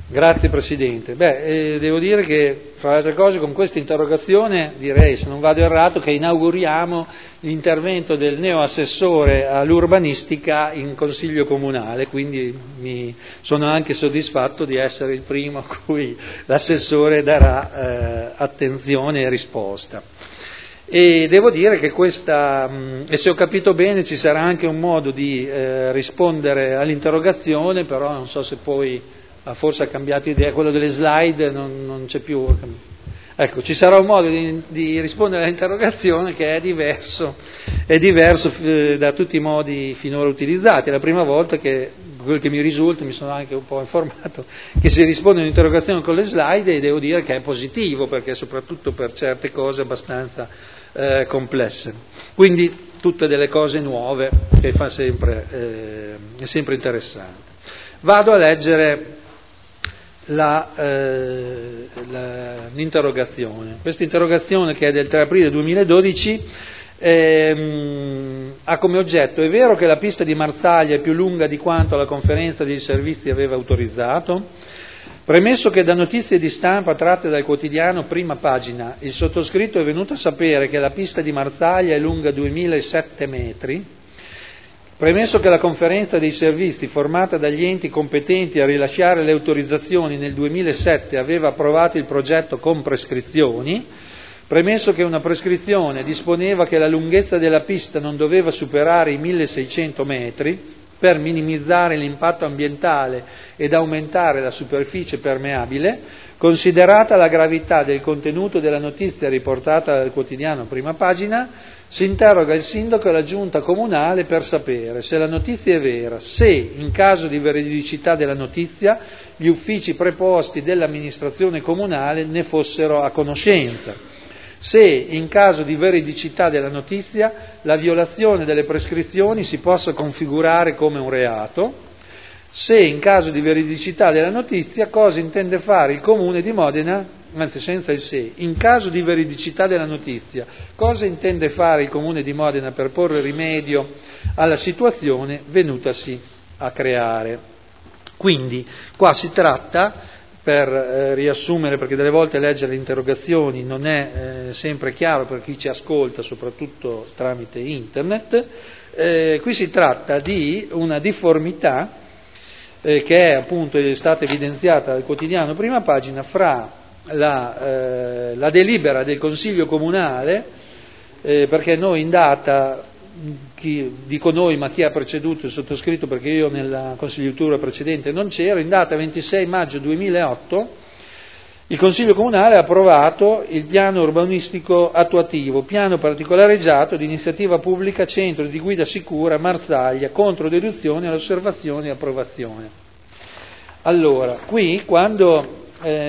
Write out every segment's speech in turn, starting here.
Grazie Presidente. Devo dire che, fra le altre cose, con questa interrogazione direi, se non vado errato, che inauguriamo l'intervento del neoassessore all'urbanistica in Consiglio Comunale, quindi sono anche soddisfatto di essere il primo a cui l'assessore darà attenzione e risposta. E devo dire che e se ho capito bene, ci sarà anche un modo di rispondere all'interrogazione, però non so se poi forse ha cambiato idea, quello delle slide non c'è più. Ecco, ci sarà un modo di rispondere all'interrogazione che è diverso da tutti i modi finora utilizzati. È la prima volta che, quel che mi risulta, mi sono anche un po' informato, che si risponde all'interrogazione con le slide, e devo dire che è positivo, perché soprattutto per certe cose abbastanza complesse. Quindi tutte delle cose nuove che è sempre interessante. Vado a leggere l'interrogazione. Questa interrogazione, che è del 3 aprile 2012, ha come oggetto: è vero che la pista di Marsaglia è più lunga di quanto la conferenza dei servizi aveva autorizzato? Premesso che da notizie di stampa tratte dal quotidiano Prima Pagina il sottoscritto è venuto a sapere che la pista di Marsaglia è lunga 2007 metri, premesso che la conferenza dei servizi, formata dagli enti competenti a rilasciare le autorizzazioni nel 2007, aveva approvato il progetto con prescrizioni, premesso che una prescrizione disponeva che la lunghezza della pista non doveva superare i 1600 metri per minimizzare l'impatto ambientale ed aumentare la superficie permeabile, considerata la gravità del contenuto della notizia riportata dal quotidiano Prima Pagina, si interroga il sindaco e la giunta comunale per sapere se la notizia è vera, se, in caso di veridicità della notizia, gli uffici preposti dell'amministrazione comunale ne fossero a conoscenza, se, in caso di veridicità della notizia, la violazione delle prescrizioni si possa configurare come un reato, se, in caso di veridicità della notizia, cosa intende fare il Comune di Modena, anzi senza il se, in caso di veridicità della notizia, cosa intende fare il Comune di Modena per porre rimedio alla situazione venutasi a creare. Quindi qua si tratta, per riassumere, perché delle volte leggere le interrogazioni non è sempre chiaro per chi ci ascolta, soprattutto tramite internet, qui si tratta di una difformità che è appunto stata evidenziata dal quotidiano Prima Pagina fra la delibera del Consiglio Comunale, perché noi in data, dico noi ma chi ha preceduto il sottoscritto, perché io nella consigliatura precedente non c'ero, in data 26 maggio 2008 il Consiglio Comunale ha approvato il piano urbanistico attuativo, piano particolareggiato di iniziativa pubblica centro di guida sicura Marsaglia, contro deduzione all'osservazione e approvazione. Allora, qui quando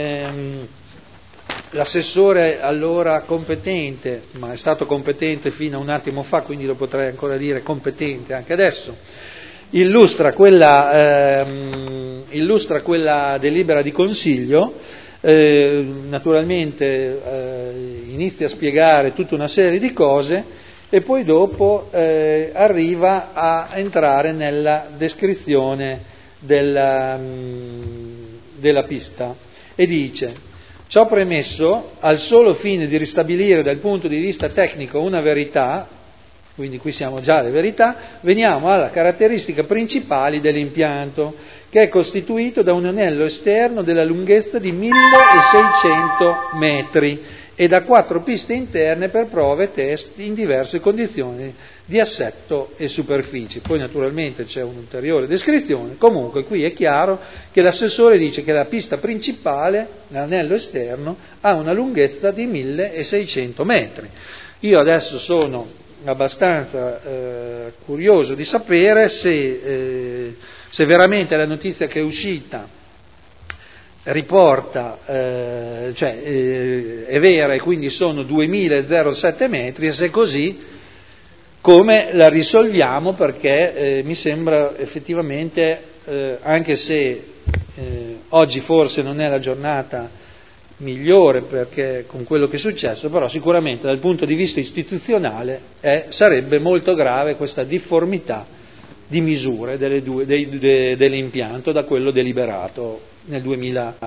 l'assessore allora competente, ma è stato competente fino a un attimo fa, quindi lo potrei ancora dire competente anche adesso, illustra quella delibera di consiglio, naturalmente inizia a spiegare tutta una serie di cose e poi dopo arriva a entrare nella descrizione della pista e dice: ciò premesso, al solo fine di ristabilire dal punto di vista tecnico una verità, quindi qui siamo già alle verità, veniamo alla caratteristica principali dell'impianto, che è costituito da un anello esterno della lunghezza di 1600 metri e da 4 piste interne per prove e test in diverse condizioni di assetto e superficie. Poi naturalmente c'è un'ulteriore descrizione, comunque qui è chiaro che l'assessore dice che la pista principale, l'anello esterno, ha una lunghezza di 1600 metri. Io adesso sono abbastanza curioso di sapere se veramente la notizia che è uscita riporta, è vera e quindi sono 2007 metri, e se così come la risolviamo, perché mi sembra effettivamente, anche se oggi forse non è la giornata migliore perché con quello che è successo, però sicuramente dal punto di vista istituzionale sarebbe molto grave questa difformità di misure dell'impianto da quello deliberato nel 2000.